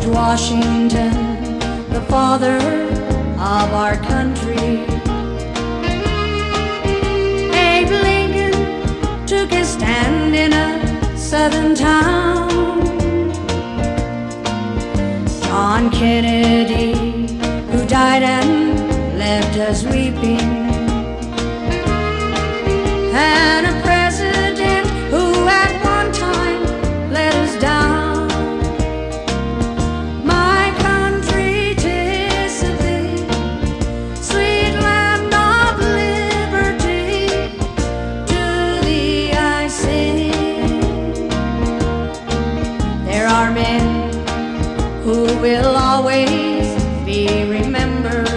Washington, the father of our country. Abe Lincoln took his stand in a southern town. John Kennedy, who died and left us weeping, and a president who at one time let us down. Will always be remembered.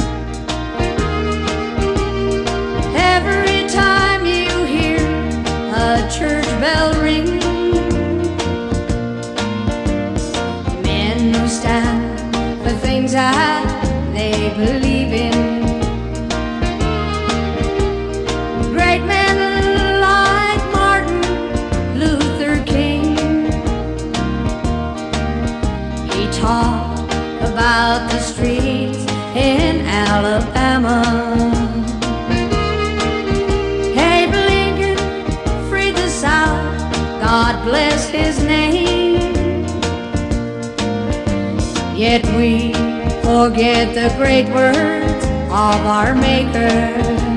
Every time you hear a church bell ring, men who stand for things that they believe in, great men like Martin Luther King. Talk about the streets in Alabama. Abe Lincoln freed the South, God bless his name. Yet we forget the great words of our Maker.